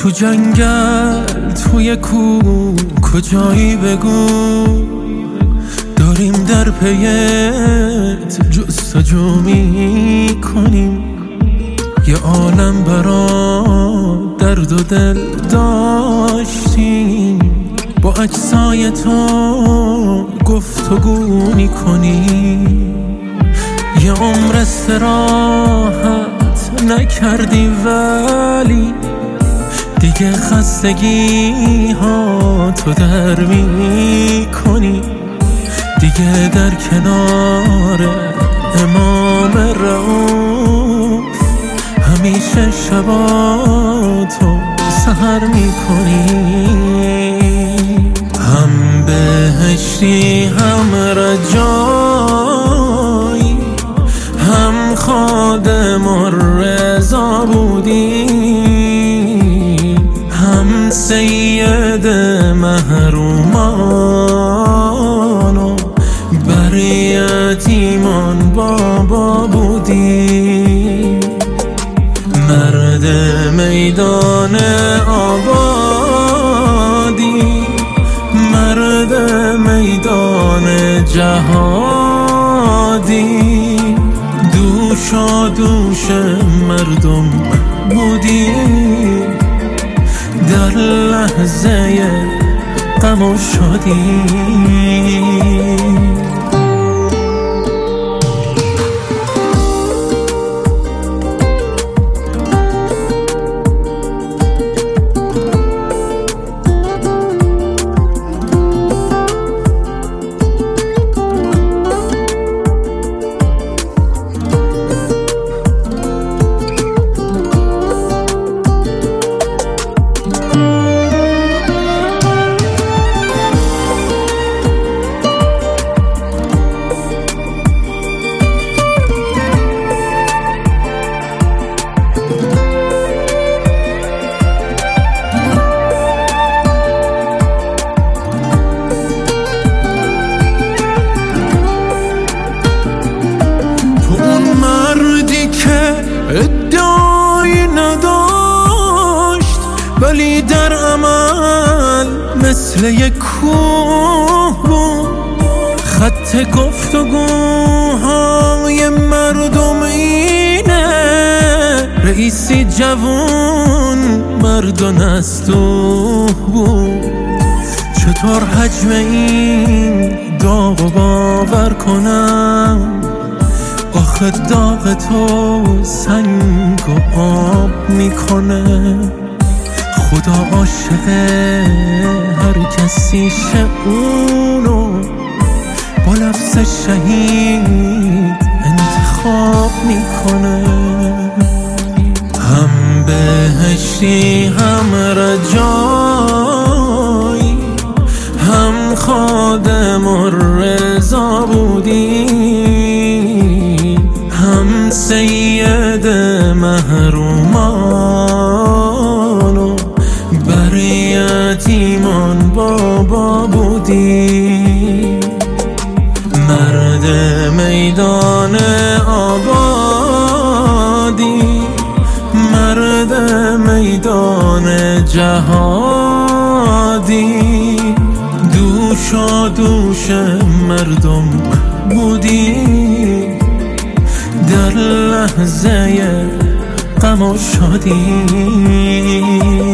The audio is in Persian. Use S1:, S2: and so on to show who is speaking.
S1: تو جنگل توی کوه کجایی بگو، داریم در پیت جستجو میکنیم. یه عالم برا درد و دل داشتیم، با اجزای تو گفتگو میکنیم. یه عمر استراحت نکردی ولی دیگه خستگی ها تو در میکنی. دیگه در کنار امام رؤوف همیشه شباتو سحر میکنی. هم بهشتی هم رجایی، هم خادم الرضا بودی، هم سید محرومان و بر یتیمان بابا بودی. مرد میدان آبادی، مرد میدان جهادی، دوشا دوش مردم بودی. در لحظه غم و شادی ادعایی نداشت ولی در عمل مثل یک کوه بود. خط گفتگوهای مردم اینه، رئیسی جوون مرد و نستوه بود. چطور حجم این داغ و باور کنم؟ آخه داغ تو سنگ و آب میکنه. خدا عاشق هر کسی اونو با لفظ شهید انتخاب میکنه. هم بهشتی هم رجایی، هم خادم الرضا بودی، هم سید محرومان و بر یتیمان بابا بودی. مرد میدان آبادی، مرد میدان جهادی، دوشا دوش مردم بودی. در لحظه غم و شادی